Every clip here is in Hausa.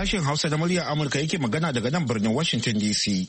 Sashen Hausa da muryar Amurka yake magana daga nan birnin Washington DC.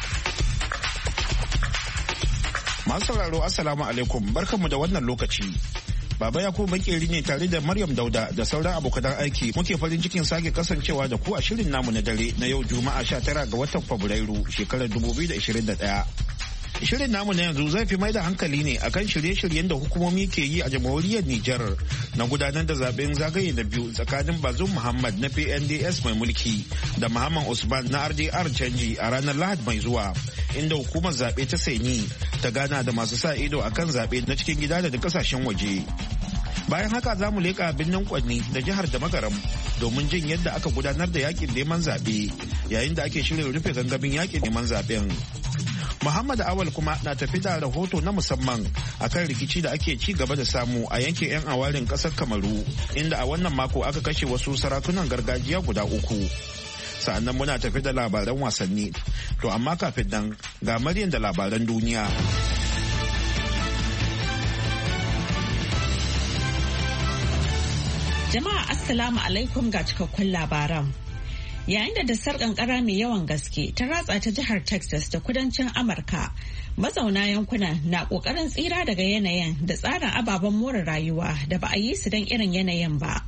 Masu sauraro Assalamu alaikum, barkanmu da wannan lokaci. Baba Yakubu Bakeri ne tare da Maryam Dauda da sauran abokan aiki muke farin cikin sake kasancewa da ku a shirin namu na dare na yau Juma'a 19 ga watan Fabrairu shekarar 2021. Shirin namu na yanzu zai fi mai da hankali ne akan shirye-shiryen da hukumomi ke yi a jamhuriyar Nijar na gudanar da zaben zagaye na biyu tsakanin Bazoum Muhammad na PNDS mai mulki da Muhammad Usman na RDR canji a ranar Lahadi mai zuwa, inda hukumar zaɓe ta Saini ta gana da masu sa ido akan zaɓe na cikin gida da kasashen waje. Bayan haka za mu leƙa birnin Kwanni da jihar da Magaram domin jin yadda aka gudanar da yakin neman zaɓe yayin da ake shirin rufe gangamin yakin neman zaɓen. Muhammad Awal kuma na tafi da rahoto na musamman akan rikici da ake ci gaba da samu a yankin 'yan awarin kasar Kamaru, inda a wannan mako aka kashe wasu sarakunan gargajiya guda 3. Sa'annan muna tafi da labaran wasanni. To amma kafin nan ga Maryam da labaran duniya. Jama'a Assalamu alaikum ga cikakkun labaran. Yayin da dasar kankara mai yawan gaske ta ratsa ta jihar Texas da kudancin Amurka, mazauna yankuna na kokarin tsira daga yanayin da tsarin ababen more rayuwa da ba a yi su don irin yanayin ba.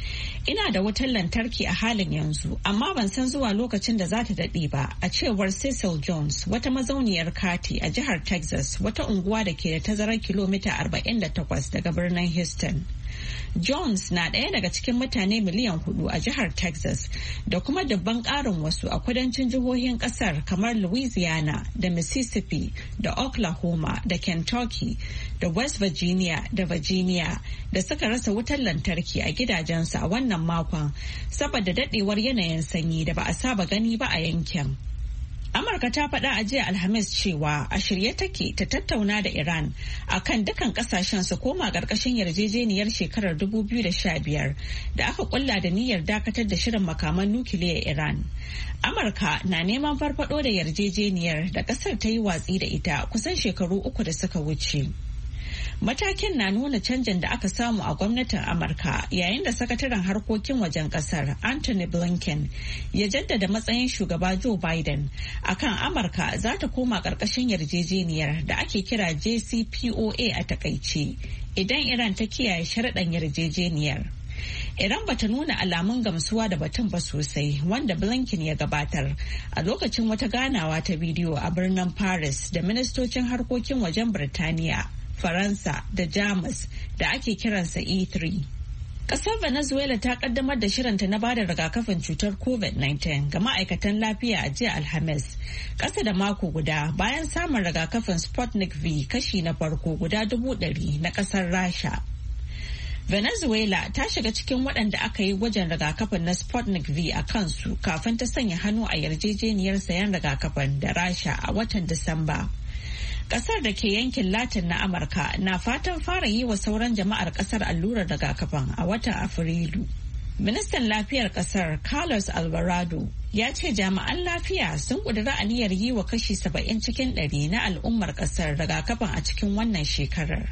Ina da wutar lantarki a halin yanzu, amma ban san zuwa lokacin da za ta daɗe ba, a cewar Cecil Jones, wata mazauniyar kati a jihar Texas, wata unguwa da ke da tazarar kilomita 48 daga birnin Houston. Jones na ɗaya daga cikin mutane miliyan 4 a jihar Texas da kuma dubban ƙarin wasu a kudancin jihohin ƙasar kamar Louisiana da Mississippi da Oklahoma da Kentucky da West Virginia da Virginia da suka rasa wutar lantarki a gidajensu a wannan makon saboda daɗewar yanayin sanyi da ba a saba gani ba a yankin. Amurka ta faɗa a jiya Alhamis cewa a shirye take ta tattauna da Iran akan dukan kasashen su koma ƙarƙashin yarjejeniyar shekarar 2015 da aka kulla da niyyar dakatar da shirin makaman nukiliyar Iran. Amurka na neman farfado da yarjejeniyar da ƙasar ta yi watsi da ita kusan shekaru 3 da suka wuce. Matakin na nuna canjin da aka samu a gwamnatin Amurka yayin da sakataren harkokin wajen kasar Anthony Blinken ya jaddada matsayin shugaba Joe Biden akan Amurka za ta koma ƙarƙashin yarjejeniyar da ake kira JCPOA a takaice idan Iran ta kiyaye sharaɗan yarjejeniyar. Iran bata nuna alamun gamsuwa da batun ba sosai, wanda Blinken ya gabatar a lokacin wata ganawa ta bidiyo a birnin Paris da ministocin harkokin wajen Birtaniya, Faransa da Jamus da ake kiransa E3. Kasar Venezuela ta kaddamar da shirinta na bada rigakafin cutar COVID-19 ga ma'aikatan lafiya a jiya Alhamis, ƙasa da mako guda bayan samun rigakafin Sputnik V kashi na farko guda 100,000 na ƙasar Rasha. Venezuela ta shiga cikin waɗanda aka yi gwajin rigakafin na Sputnik V a kansu kafin ta sanya hannu a yarjejeniyar sayan rigakafin da Rasha a watan Disamba. Kasar da ke yankin Latin na Amurka na fatan fara yi wa sauran jama'ar kasar allurar rigakafin a watan Afrilu. Ministan lafiyar kasar Carlos Alvarado ya ce jami'an lafiya sun ƙudiri aniyar yi wa kashi 70 cikin 100 na al'ummar kasar rigakafin a cikin wannan shekarar.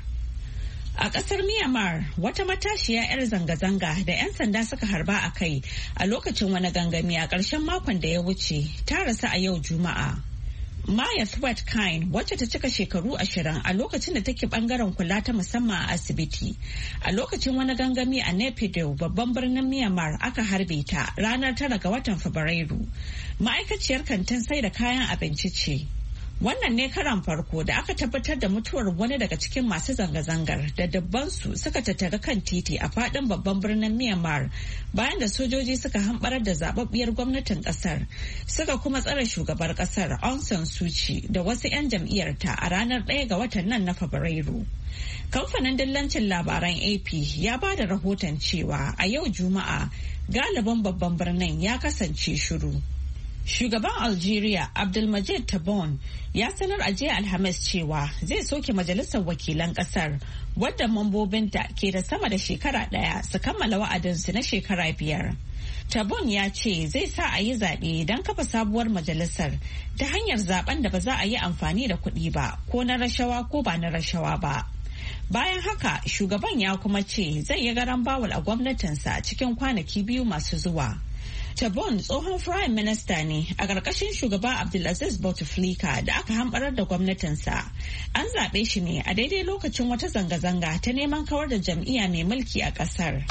A kasar Myanmar, wata matashiya 'yar zanga-zanga da 'yan sanda suka harba a kai a lokacin wani gangami a ƙarshen makon da ya wuce ta rasu a yau Juma'a. Maya Thwet Kine, wacce ta cika shekaru 20 a lokacin da take bangaren kula ta musamman a asibiti. A lokacin wani gangami a Naypyidaw, babban birnin Myanmar, aka harbe ta ranar 9 ga watan Fabrairu. Ma'aikaciyar kantin sai da kayan abinci ce. Wannan ne karan farko da aka tabbatar da mutuwar wani daga cikin masu zanga-zangar da dabbansu suka tattara kan titi a fadin babban birnin Myanmar bayan da sojoji suka hamɓarar da zababbiyar gwamnatin kasar, suka kuma tsare shugabar kasar Aung San Suu Kyi da wasu 'yan jam'iyyarta a ranar 1 ga watan nan na Fabrairu. Kamfanin dillancin labaran AP ya ba da rahoton cewa a yau Juma'a galibin babban birnin ya kasance shiru. Shugaban Algeria Abdelmadjid Tebboune ya sanar a jiya Alhamis cewa zai soke majalisar wakilan kasar wadda mambobinta ke da sama da shekara ɗaya su kammala wa'adinsu na shekara 5. Tebboune ya ce zai sa a yi zaɓe don kafa sabuwar majalisar ta hanyar zaben da ba za a yi amfani da kuɗi ba ko na rashawa ko ba na rashawa ba. Bayan haka shugaban ya kuma ce zai yi garan bawul a gwamnatinsa cikin kwanaki 2 masu zuwa. Tabon tsohon Prime Minister ne a ƙarƙashin shugaba Abdulaziz Bouteflika da aka hamɓarar da gwamnatinsa. An zaɓe shi ne a daidai lokacin wata zanga-zanga ta neman kawar da jam'iyya mai mulki a ƙasar.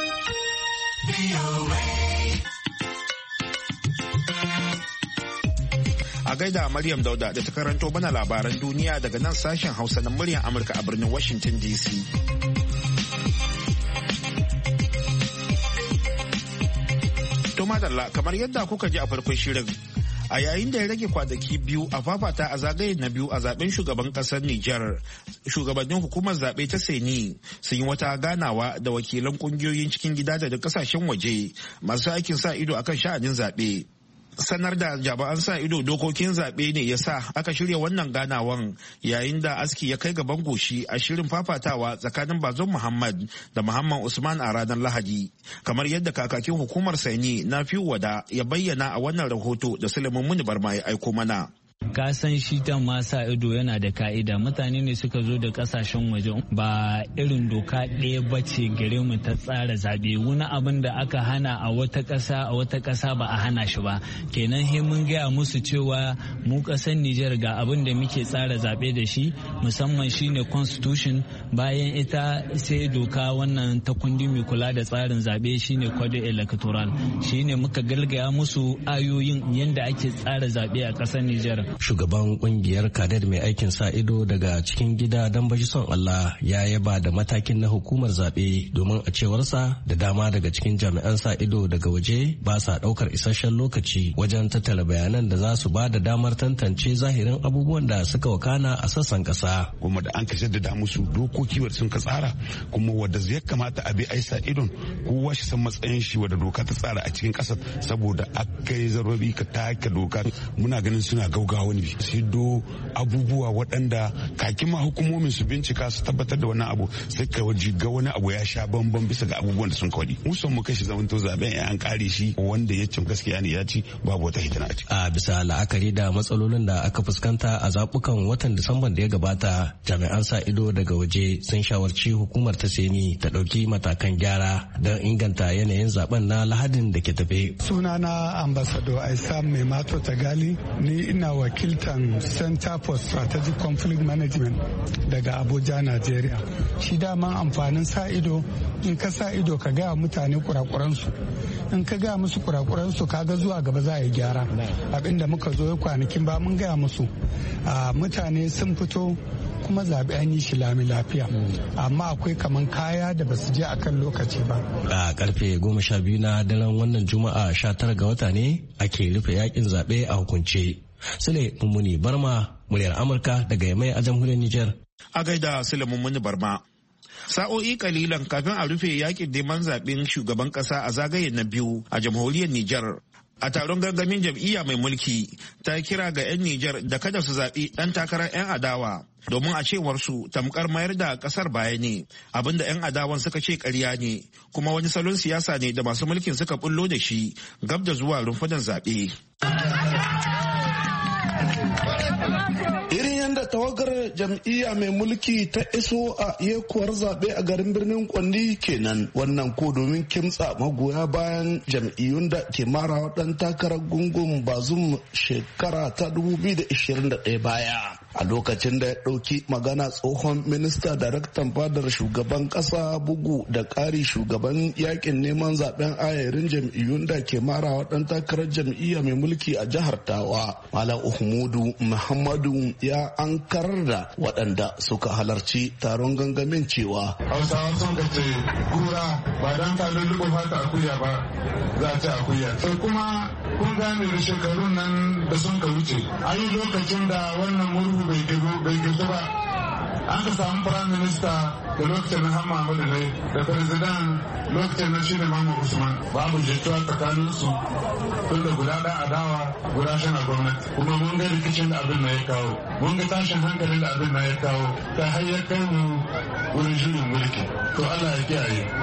A gaida Maryam Dauda da ta karanto mana labaran duniya daga nan sashen Hausa na muryar Amurka a birnin Washington DC. To madalla, kamar yadda kuka ji a farkon shirin, a yayin da ya rage kwanaki biyu a fafata a zagaye na biyu a zaben shugaban kasar Nijar, shugabannin hukumar zaɓe ta Seni sun yi wata ganawa da wakilan kungiyoyin cikin gida da kasashen waje masu aikin sa ido akan sha'anin zaɓe. Sanar da jami'an sa ido dokokin zaɓe ne ya sa aka shirya wannan ganawan yayin da aski ya kai gaban goshi a shirin fafatawa tsakanin Bazum Muhammad da Muhammad Usman a ranar Lahadi. Kamar yadda kakakin hukumar Seni na Wada ya bayyana a wannan rahoto da Sulaiman Muni Barma ya aiko mana. Ka san shi ta masa ido yana da ka'ida, mutane ne suka zo da kasashen waje ba irin doka ɗaya ba ce gare mu ta tsara zaɓe. Wani abin da aka hana a wata ƙasa ba a hana shi ba, kenan he mun gaya musu cewa mu ƙasar Nijar ga abin da muke tsara zaɓe da shi, musamman shine constitution, bayan ita sai doka wannan ta kundi mai kula da tsarin zaɓe shine code electoral, shine muka galgaya musu ayoyin yadda ake tsara zaɓe a ƙasar Nijar. Shugaban kungiyar kadar mai aikin sa ido daga cikin gida don baji son Allah ya yaba da matakin na hukumar zaɓe, domin a cewarsa da dama daga cikin jami'an sa ido daga waje ba sa ɗaukar isasshen lokaci wajen tattara bayanan da za su ba da damar tantance zahirin abubuwan da suka wakana a sassan ƙasa. Kuma da an kashe da musu dokoki wadda sun ka tsara, kuma wadda ya kamata a bi a sa idon kowa shi san matsayin shi wadda doka ta tsara a cikin ƙasar, saboda aka yi zarrabi ka taka doka. Muna ganin suna gaugawa wani su do abubuwa waɗanda kakin ma hukumomin su bincika su tabbatar da wannan abu, sai ka ga wani abu ya sha bamban bisa ga abubuwan da sun kawadi. Musan mu kashi zamanto zaben ya an kare shi wanda ya cin gaskiya ne ya ci, babu wata hitina a ciki. A bisa la'akari da matsalolin da aka fuskanta a zabukan watan Disamban da ya gabata, jami'an sa ido daga waje sun shawarci hukumar ta Seni ta ɗauki matakan gyara don inganta yanayin zaben na Lahadin da ke tafe. Sunana Ambassador Aisam Mai Mato Tagali, ni ina wakiltan Center for Strategic Conflict Management daga Abuja, Nigeria. Shi daman amfanin sa ido, in ka sa ido ka gaya mutane kurakuransu, in ka gaya musu kurakuransu kaga zuwa gaba za a yi gyara. Abinda muka zo kwanakin ba mun gaya musu, mutane sun fito kuma zaɓe an yi shi lami lafiya, amma akwai kaman kaya da basu je akan lokaci ba. A karfe 12 na daren wannan Juma'a 19 ga wata ne ake rufe yakin zaɓe a hukunce. Sule Mummuni Barma, muryar Amurka daga Yamai a jamhuriyar Nijar. A gaida Sule Mummuni Barma. Sa'o'i kalilan kafin a rufe yakin neman zaɓen shugaban ƙasa a zagaye na biyu a jamhuriyar Nijar. A taron gangamin jam'iyya mai mulki ta kira ga 'yan Nijar da kada su zaɓi ɗan takarar 'yan adawa, domin a cewar su tamkar mayar da ƙasar baya ne, abinda 'yan adawan suka ce ƙarya ne, kuma wani salon siyasa ne da masu mulkin suka bullo da shi gab da zuwa rumfunan zaɓe. Irin yadda tawagar jam'iyya mai mulki ta iso a yekuwar zaɓe a garin birnin Kwandi kenan, wannan ko domin kimtsa magoya bayan jam'iyyun da ke mara ɗan takarar gungun Bazum shekara ta 2021 baya. A lokacin da ya ɗauki magana, tsohon minista daraktan fadar shugaban ƙasa bugu da ƙari shugaban yakin neman zaben ayarin jam'iyyun da ke marawa ɗan takarar jam'iyya mai mulki a jihar Tawa, Malam Uhmudu Muhammadu, ya ankarar da waɗanda suka halarci taron gangamin cewa Hausawa sun ce kura ba dan ta lulluɓe fata akuya ba za ta akuya. Sai kuma kun gane da shekarun nan da sun ka wuce, an yi lokacin da wannan murhu bai girtu ba, an ka samu prime minister da lokacin na Hamma Ahmadu ne da president lokacin na shine Muhammad Usman, babu jituwa tsakanin su tun da guda ɗan adawa guda shana gwamnati, kuma mun ga rikicin da abin na ya kawo, mun ga tashin hankalin da abin na ya kawo, ta har ya kai mu wurin juyin mulki. To Allah ya kiyaye.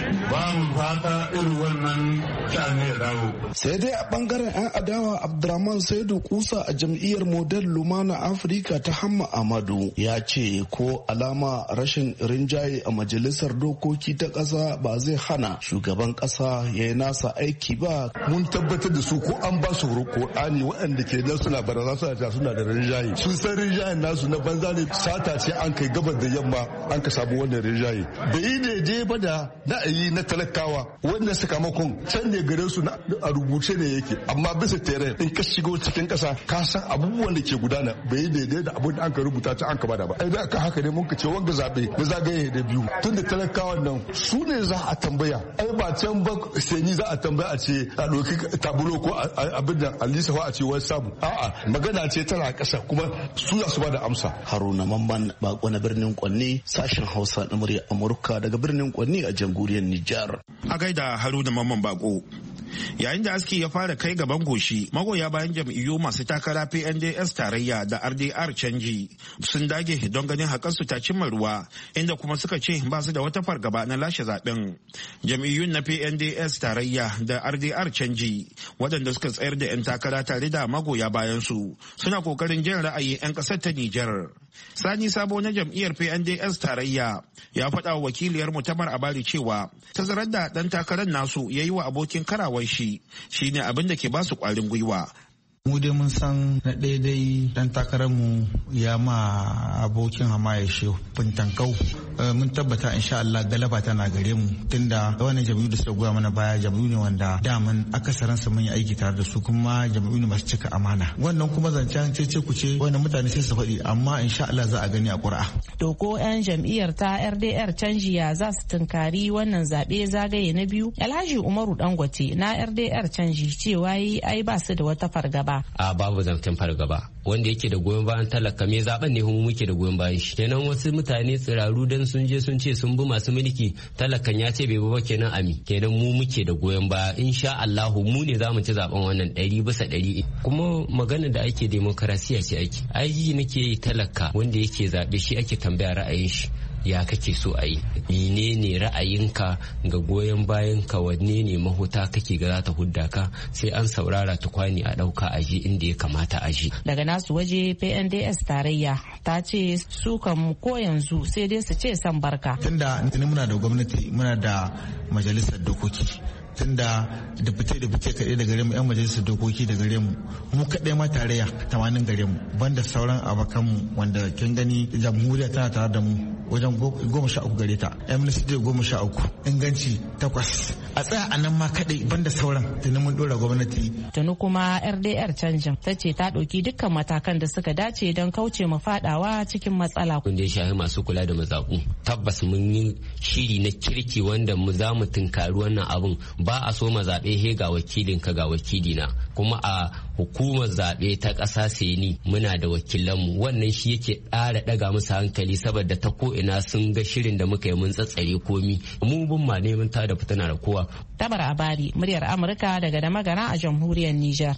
ba mu fata irin wannan sha'ani ya dawo. Sai dai a bangaren 'yan adawa Abdurrahman Saidu Kusa a jam'iyyar Model Lumana Afirka ta Hamma Amadu ya ce ko alama rashin rinjaye a majalisar dokoki ta ƙasa ba zai hana shugaban ƙasa ya yi nasa aiki ba. Mun tabbatar da su ko an ba su Qur'ani waɗanda ke nan suna barazana suna da rinjaye. Sun san rinjayen nasu na banza ne, sata ce an kai gabar da yamma an ka samu wannan rinjaye. Da yi ne je ba da na'ayi na talakawa wanda sakamakon can ne gare su a rubuce ne yake, amma bisa tere in ka shigo cikin ƙasa ka san abubuwan da ke gudana bai yi daidai da abin da an ka rubuta ta an ka bada ba. Ai da aka haka ne mun ka ce wanga zaɓe na zagaye da biyu tun da talakawan nan su ne za a tambaya. Ai ba can ba sai ni za a tambaya a ce a ɗauki tabulo ko abin da alisa a ce wani samu. A'a magana ce tana ƙasa kuma su za su bada amsa. Haruna Mamman Bako na birnin Kwanni, sashen Hausa na murya Amurka daga birnin Kwanni a jamhuriyar Nijar. A gaida Haruna Mamman Bako. Yayin da aski ya fara kai gaban goshi, magoya bayan jam'iyyu masu takara PNDS tarayya da RDR canji sun dage don ganin haƙarsu ta cimma ruwa, inda kuma suka ce ba su da wata fargaba na lashe zaben. Jam'iyyun na PNDS tarayya da RDR canji waɗanda suka tsayar da 'yan takara tare da magoya bayan su suna kokarin jin ra'ayin 'yan ƙasar ta Nijar. Sani Sabo na jam'iyyar PNDS tarayya ya faɗa wa wakiliyar Tamar Abari cewa tazarar da ɗan takarar nasu ya yi wa abokin karawar shi shine abin da ke ba su ƙwarin gwiwa. Mu dai mun san na daidai dan takararmu ya ma abokin hamayya shi fintankau. Mun tabbata insha Allah galaba tana gare mu tunda wannan jam'iyyu da suka goya mana baya jam'iyyu ne wanda daman akasarin su mun yi aiki tare da su kuma jam'iyyu ne masu cika amana. Wannan kuma zancen cece kuce wannan mutane sai su faɗi amma insha Allah za a gani a ƙuri'a. To ko 'yan jam'iyyar ta RDR canjiya za su tunkari wannan zaɓe zagaye na biyu? Alhaji Umaru Dangote na RDR canji cewa yi ai ba su da wata fargaba. A babu zancen fargaba wanda yake da goyon bayan talaka me zaben ne mu muke da goyon bayan shi kenan wasu mutane tsiraru dan sun je sun ce sun bi masu mulki talakan ya ce bai bi ba kenan ami kenan mu muke da goyon baya insha Allah mu ne zamu ci zaben wannan 100% kuma magana da ake demokarasiya ce ake aiki nake talaka wanda yake zabe shi ake tambaya ra'ayin shi ya kake so a yi menene ra'ayinka ga goyon bayan ka wanne ne mahuta kake ga za ta hudda ka sai an saurara tukwani a dauka aji inda ya kamata aji. Daga nasu waje PNDS tarayya ta ce su kan ko yanzu sai dai su ce san barka tunda muna da gwamnati muna da majalisar dokoki tunda da fice kaɗai da gare mu 'yan majalisar dokoki da gare mu kaɗai ma tarayya 80 gare mu banda sauran abokanmu wanda kin gani jamhuriya tana tare da mu wajen 13 gare ta MNCD 13 inganci 8 a tsaya a nan ma kaɗai banda sauran tuni mun ɗora gwamnati. Tuni kuma RDR canjin ta ce ta ɗauki dukkan matakan da suka dace don kauce mu faɗawa cikin matsala. Kun da ya shafi masu kula da mazaɓu tabbas mun yi shiri na kirki wanda mu za mu tunkari wannan abun ba a so zaɓe he ga wakilin ka ga wakilina kuma a hukumar zaɓe ta ƙasa seni muna da wakilanmu wannan shi yake ƙara ɗaga musu hankali saboda ta ko ina sun ga shirin da muka yi mun tsatsare komi mu bin ma neman ta da fitina da kowa. Tamar Abari muryar Amurka daga da magana a jamhuriyar Nijar.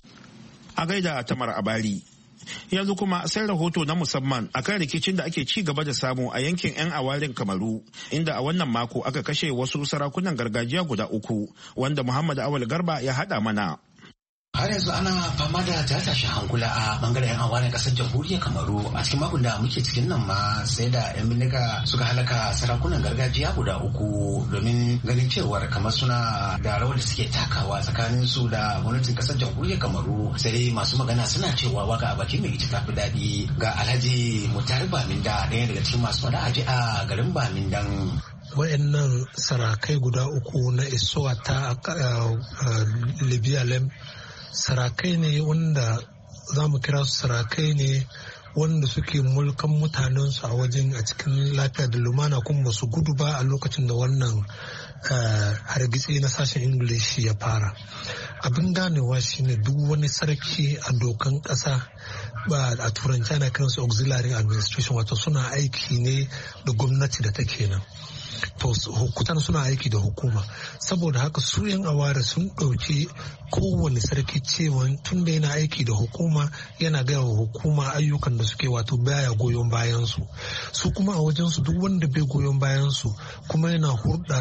A gaida Tamar Abari. Yanzu kuma sai rahoto na musamman akan rikicin da ake ci gaba da samu a yankin 'yan awarin Kamaru inda a wannan mako aka kashe wasu sarakunan gargajiya guda 3 wanda Muhammad Awal Garba ya hada mana. Har yanzu ana fama da tashin hankula a bangaren 'yan awarin kasar jamhuriyar Kamaru a cikin makon da muke cikin nan ma sai da 'yan bindiga suka halaka sarakunan gargajiya guda 3 domin ganin cewar kamar suna da rawar da suke takawa tsakanin su da gwamnatin kasar jamhuriyar Kamaru sai dai masu magana suna cewa waka a bakin mai ita tafi daɗi ga Alhaji Mutari Baminda ɗaya daga cikin masu faɗa aji a garin Bamindan. Wayannan sarakai guda 3 na Isowa ta Libya sarakai ne wanda za mu kira su sarakai ne wanda suke mulkan mutanensu a wajen a cikin lafiya da lumana kuma su gudu ba a lokacin da wannan hargitsi na sashen ingilishi ya fara. Abin ganewa shine duk wani sarki a dokan ƙasa ba a turanci ana kiransu auxiliary administration wato suna aiki ne da gwamnati da take nan. To hukutan suna aiki da hukuma saboda haka su 'yan aware sun ɗauki kowane sarki cewa tun da yana aiki da hukuma yana gaya wa hukuma ayyukan da suke wato baya goyon bayansu su kuma a wajensu duk wanda bai goyon bayansu kuma yana hurɗa da hukuma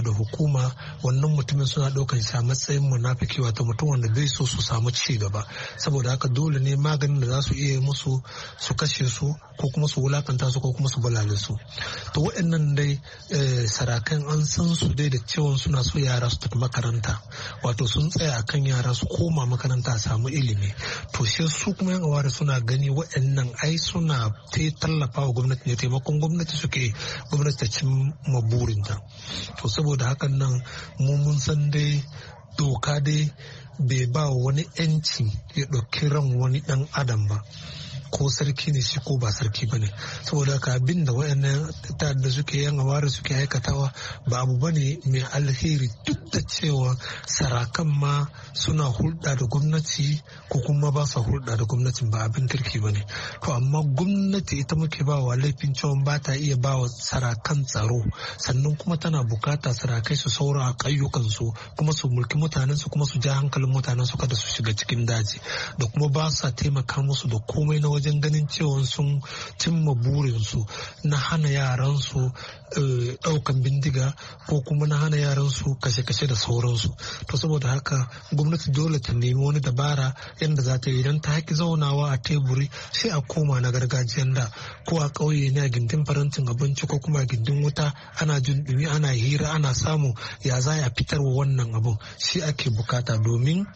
hukuma wannan mutumin suna ɗaukar shi a matsayin munafiki, wato mutum wanda bai so su samu ci gaba. Saboda haka dole ne maganin da za su iya musu su kashe su ko kuma su wulakanta su ko kuma su balale su. To waɗannan dai sarakan an san su dai da cewa suna so yara su tafi makaranta, wato sun tsaya akan yara su koma makaranta a samu ilimi. To shi su kuma yan aware suna gani waɗannan ai suna tallafa wa gwamnati ne, taimakon gwamnati suke, gwamnati ta cin maburinta. To saboda hakan nan mun san dai doka dai bai ba wani 'yanci ya ɗauki ran wani ɗan adam ba, ko sarki ne shi ko ba sarki ba ne. Saboda haka abin da wayannan da suke yan aware suke aikatawa ba abu bane mai alheri, duk da cewa sarakan ma suna hulɗa da gwamnati ko kuma ba sa hulɗa da gwamnatin, ba abin kirki ba ne. To amma gwamnati ita muke ba wa laifin cewa ba ta iya ba wa sarakan tsaro, sannan kuma tana bukata sarakai su saura a ƙayyukansu kuma su mulki mutanensu kuma su ja hankalin mutanensu kada su shiga cikin daji, da kuma ba sa taimaka musu da komai na wajen ganin cewa sun cimma burinsu na hana yaransu daukan bindiga ko kuma na hana yaransu kashe-kashe da sauransu. To saboda haka gwamnati dole ta nemi wani dabara yadda za ta yi, idan ta haƙi zaunawa a teburi sai a koma na gargajiyan da, ko a ƙauye ne a gindin farantin abinci ko kuma a gindin wuta ana jin dumi ana hira ana samu ya za a fitarwa wannan abun, shi ake bukata. Domin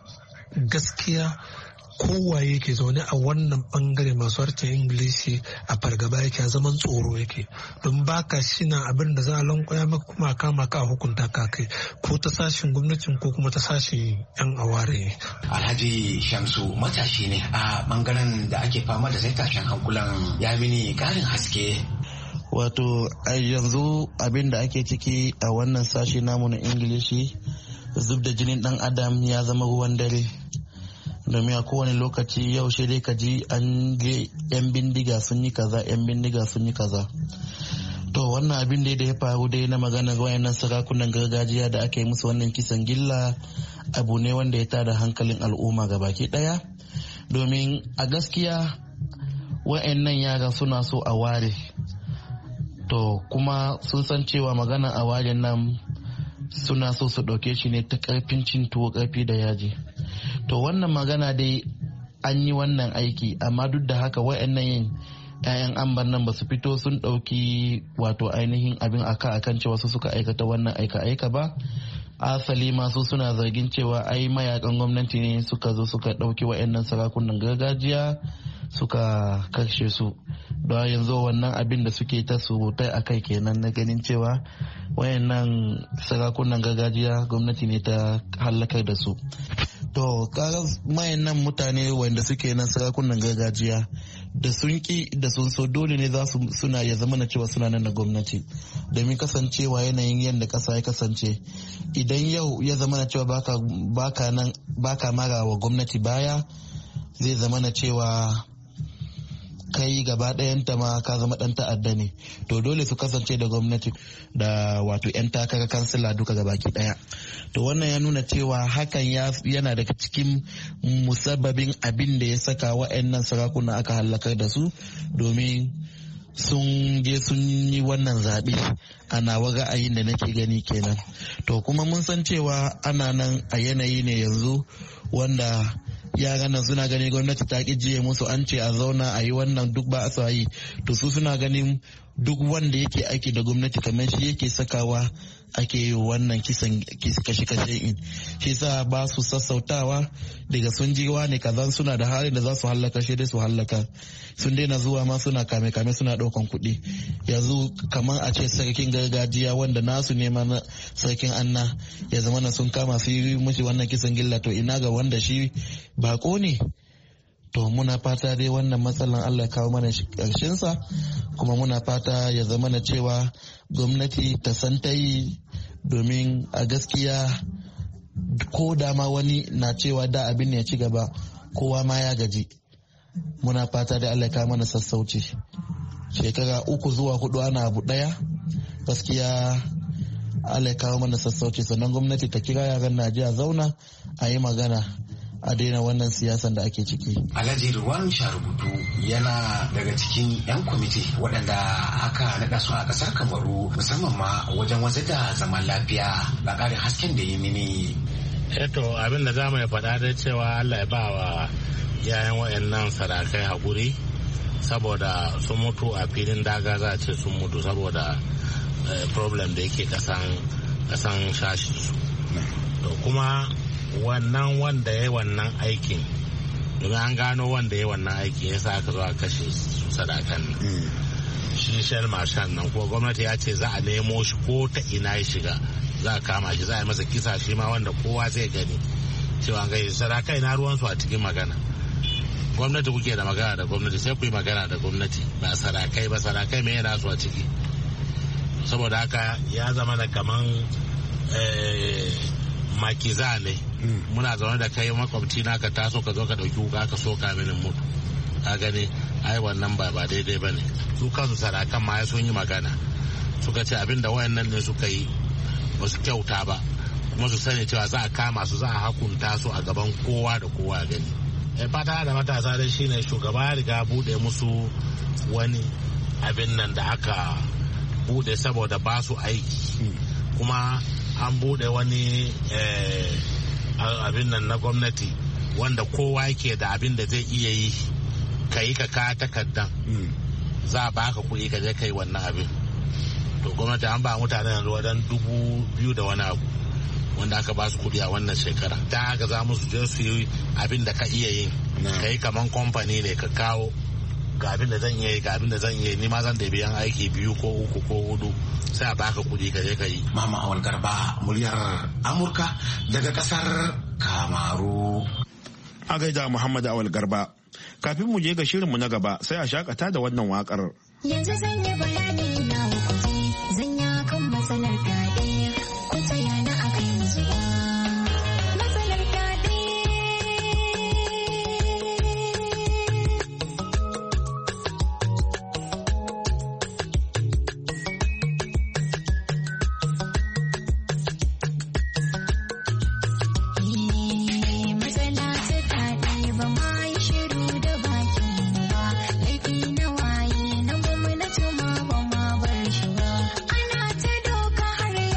gaskiya kowaye ke zaune a wannan bangare masu harshen Ingilishi a fargaba yake, a zaman tsoro yake, don baka shina abin da za a lankwaya maka kuma a kama ka a hukunta ka kai, ko ta sashin gwamnatin ko kuma ta sashin yan aware. Alhaji Shamsu matashi ne a bangaren da ake fama da sai tashin hankulan, ya mini karin haske. Wato a yanzu abin da ake ciki a wannan sashi namu na Ingilishi, zub da jinin dan adam ya zama ruwan dare. Domin a kowane lokaci yau sai dai ka ji an je yan bindiga sun yi kaza, yan bindiga sun yi kaza. To wannan abin da ya faru dai na maganar wayannan sarakunan gargajiya da aka yi musu wannan kisan gilla abu ne wanda ya tada hankalin al'umma gabaki daya. Domin a gaskiya wayannan yara suna so a ware, to kuma sun san cewa maganar a ware nan suna so su ɗauke shi ne ta ƙarfin cin tuwo ƙarfi da yaji. To wannan magana dai an yi wannan aiki, amma duk da haka wayannan yin 'ya'yan ambar nan ba su fito sun ɗauki wato ainihin abin akan cewa su suka aikata wannan aika ba. Asali masu suna zargin cewa ai mayakan gwamnati ne suka zo suka ɗauki wayannan sarakunan gargajiya suka kashe su. Don yanzu wannan abin da suke ta surutai a kai kenan, na ganin cewa wayannan sarakunan gargajiya gwamnati ne ta halakar da su. To kaga mayannan mutane wanda suke nan sarakunan gargajiya da sun ki da sun so dole ne za su suna ya zama na cewa suna nan na gwamnati, domin kasancewa yanayin yadda kasa ya kasance. Idan yau ya zama na cewa baka mara wa gwamnati baya, zai zama na cewa kai gaba ɗayanta ma ka zama ɗan ta'adda ne. To dole su kasance da gwamnati da wato 'yan takarar kansila duka gabaki ɗaya. To wannan ya nuna cewa hakan yana daga cikin musabbabin abin da ya saka wa'annan sarakuna aka halakar da su, domin sun je sun yi wannan zaɓe a nawa ra'ayin da nake gani kenan. To kuma mun san cewa ana nan a yanayi ne yanzu wanda yaran nan suna ganin gwamnati ta ƙi jiye musu, an ce a zauna a yi wannan duk ba a yi. To su suna ganin duk wanda yake aiki da gwamnati kamar shi yake sakawa ake yi wannan kisan kashe-kashe in. Shi sa ba su sassautawa daga sun ji ne kaza suna da halin da za su hallaka shi dai su hallaka. Sun daina zuwa ma suna kame-kame suna ɗaukan kuɗi. Yanzu kamar a ce sarkin gargajiya wanda nasu neman sarkin anna ya zama na sun kama su yi mushi wannan kisan gilla, to ina ga wanda shi bako ne. To muna fata dai wannan matsalan Allah ya kawo mana ƙarshensa, kuma muna fata ya zama na cewa gwamnati ta san ta yi, domin a gaskiya ko da ma wani na cewa da abin ya ci gaba, kowa ma ya gaji. Muna fata dai Allah ya kawo mana sassauci. Shekara 3 zuwa 4 ana abu ɗaya, gaskiya Allah ya kawo mana sassauci. Sannan gwamnati ta kira yaran Najeriya zauna a yi magana a daina wannan siyasan da ake ciki. Alhaji Ruwan Sharubutu yana daga cikin 'yan kwamiti waɗanda aka naɗa su a ƙasar Kamaru musamman ma wajen wasu da zaman lafiya ga ƙarin hasken da yi mini. Eto abin da za mu faɗa da cewa Allah ya ba wa yayan wayannan sarakai haƙuri saboda sun mutu a filin daga, za a ce sun mutu saboda problem da yake ƙasan shashi su. To kuma wannan wanda ya yi wannan aikin, domin an gano wanda ya yi wannan aikin ya sa aka zo a kashe sadakan nan. Shi Shell Marshal nan ko gwamnati ya ce za a nemo shi ko ta ina ya shiga, za a kama shi, za a yi masa kisa shi ma wanda kowa zai gani cewa gai sadakai na ruwansu a cikin magana. Gwamnati kuke da magana da gwamnati, sai ku yi magana da gwamnati, ba sadakai ba. Sadakai me yana su a ciki? Saboda haka ya zama da kaman makiza ne. Muna zaune da kai makwabci na ka taso ka zo ka dauki wuka ka soka mini mutu, ka gani ai wannan ba daidai ba ne. Su kansu sarakan ma sun yi magana, suka ce abin da wayannan ne suka yi ba su kyauta ba, kuma su sani cewa za a kama su, za a hakunta su a gaban kowa da kowa gani. Fata da matasa dai shine shugaba ya riga bude musu wani abin nan da aka bude saboda ba su aiki, kuma an bude wani abin nan na gwamnati wanda kowa yake da abin da zai iya yi, ka yi ka takardan za a baka kuɗi ka je ka yi wannan abin. To gwamnati an ba mutane yanzu wajen 2,000 da wani abu wanda aka ba su kuɗi a wannan shekara. Ta haka za mu je su yi abin da ka iya yin, ka yi kaman kamfani ne ka kawo ga abin da zan iya yi, ga abin da zan iya yi, ni ma zan da biyan aiki 2 ko 3 ko 4 sai a baka kuɗi ka je ka yi. Mama Awal Garba, muryar Amurka daga kasar Kamaru. A gaida Muhammad Awal Garba. Kafin mu je ga shirinmu na gaba sai a shakata da wannan wakar. Yanzu zan yi bayani na hukunci, zan yi kan matsalar fyaɗe, ku tsaya na akan zuwa. Matsalar fyaɗe. Ana ta doka har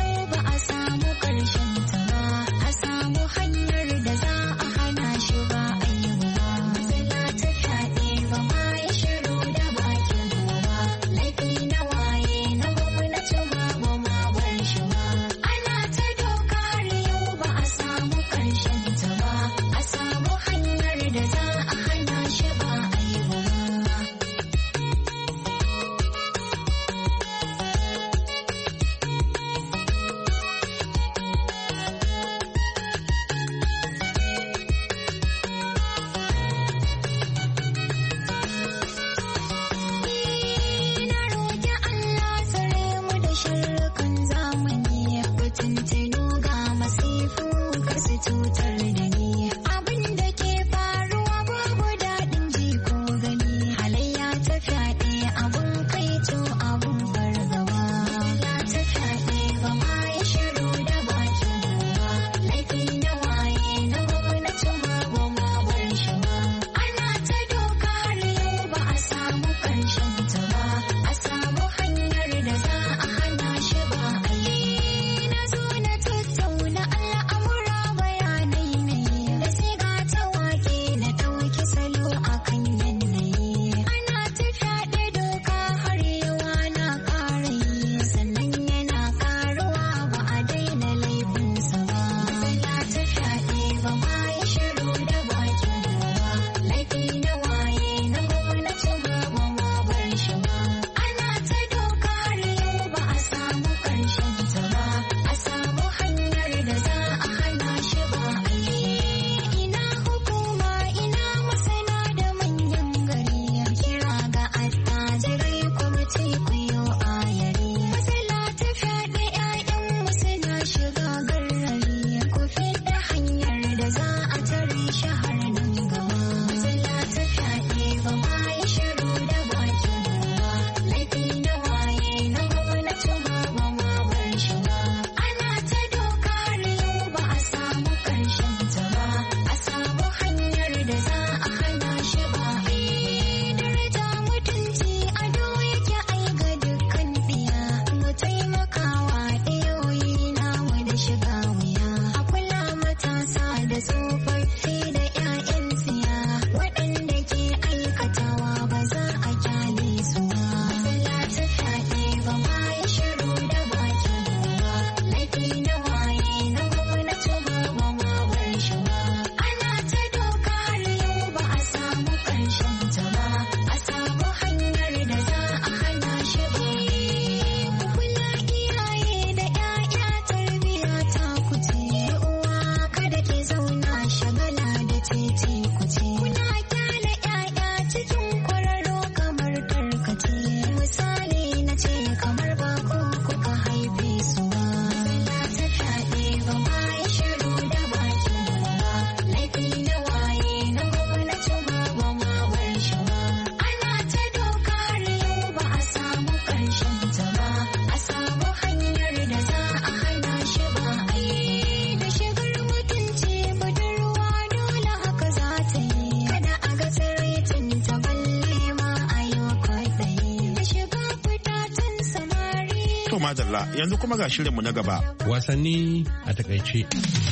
madalla yanzu kuma ga shirinmu na gaba. Wasanni a takaice.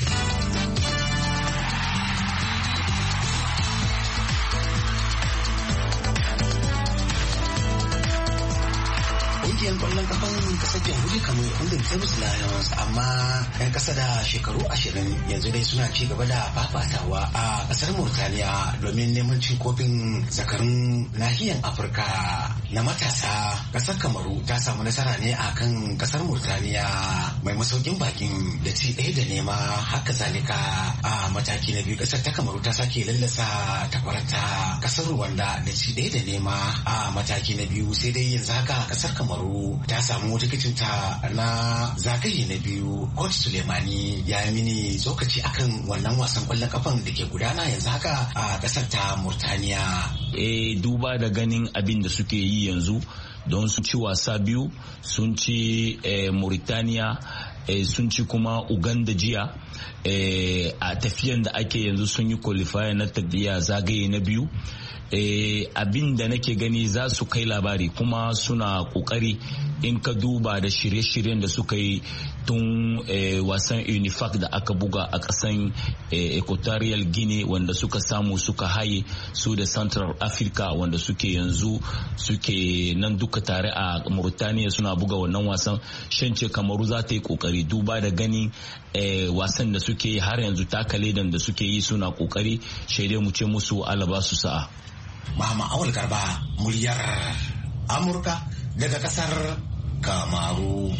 Ƙungiyar ƙwallon kafan kasar jamhuriyar kamar kundin Tebus Lions amma 'yan ƙasa da shekaru 20 yanzu dai suna ci gaba da fafatawa a ƙasar Murtaniya domin neman cin kofin zakarun nahiyar Afirka na matasa. Ƙasar Kamaru ta samu nasara ne a kan ƙasar Murtaniya mai masaukin bakin da ci ɗaya da nema. Haka zalika a mataki na biyu ƙasar ta Kamaru ta sake lallasa takwarata ƙasar Rwanda da ci ɗaya da nema a mataki na biyu. Sai dai yanzu haka ƙasar Kamaru ta samu tikitinta na zagaye na biyu. Coach Sulemani ya yi mini tsokaci akan wannan wasan kwallon kafan da ke gudana yanzu haka a kasar ta Murtaniya. Duba da ganin abin da suke yi yanzu don sun ci wasa biyu, sun ci Mauritania, sun ci kuma Uganda jiya. A tafiyan da ake yanzu sun yi qualifier na tafiya zagaye na biyu. Abin da nake gani za su kai labari kuma suna kokari in ka duba da shirye-shiryen da suka yi tun wasan UNIFAC da aka buga a kasan Equatorial Guinea wanda suka samu suka haye su da Central Africa wanda suke yanzu suke nan duka tare a Mauritania suna buga wannan wasan. Shance Kamaru za ta yi kokari duba da ganin wasan da suke har yanzu takaledan da suke yi suna kokari, shaidai mu ce musu alaba su sa'a. Muhammad Awal Garba, muryar Amurka daga kasar Kamaru.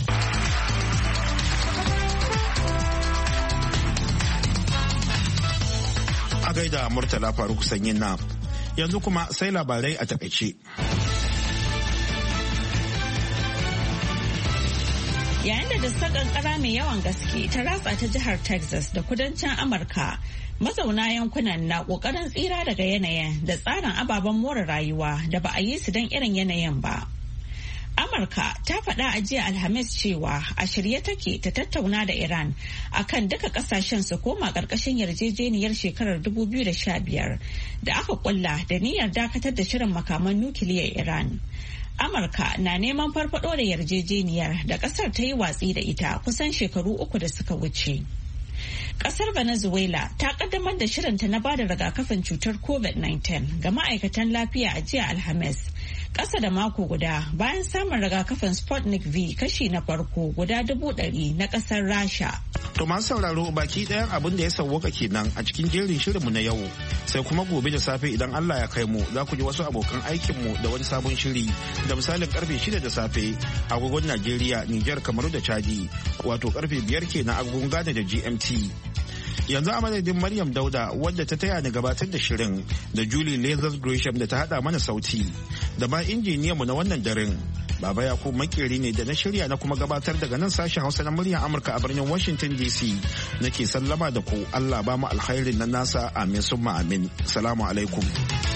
A gaida Murtala Faruk Sanyin na yanzu kuma sai labarai a takaice. Yayin da dasar kankara mai yawan gaske ta ratsa ta jihar Texas da kudancin Amurka, mazauna yankunan na kokarin tsira daga yanayin da tsarin ababen more rayuwa da ba a yi su don irin yanayin ba. Amurka ta faɗa a jiya Alhamis cewa a shirye take ta tattauna da Iran akan duka kasashen su koma ƙarƙashin yarjejeniyar shekarar 2015 da aka kulla da niyyar dakatar da shirin makaman nukiliyar Iran. Amurka na neman farfado da yarjejeniyar da kasar ta yi watsi da ita kusan shekaru 3 da suka wuce. Kasar Venezuela ta kaddamar da shirinta na bada rigakafin cutar COVID-19 ga ma'aikatan lafiya a jiya Alhamis. Ƙasa da mako guda bayan samun rigakafin Sputnik V kashi na farko guda 100,000 na ƙasar Rasha. To masu sauraro baki ɗayan abin da ya sauwaka kenan a cikin jerin shirinmu na yau. Sai kuma gobe da safe idan Allah ya kai mu za ku ji wasu abokan aikinmu da wani sabon shiri da misalin karfe 6 da safe agogon Najeriya, Nijar, Kamaru da Chadi, wato karfe 5 kenan agogon Ghana da GMT. Yanzu a madadin Maryam Dauda wadda ta taya ni gabatar da shirin da Julie Lazarus Gresham da ta hada mana sauti da ma injiniyanmu na wannan daren. Baba Yakubu makeri ne da na shirya na kuma gabatar daga nan sashen Hausa na muryar Amurka a birnin Washington DC. Nake sallama da ku, Allah ba mu alkhairin nan nasa, amin summa amin. Salamu alaikum.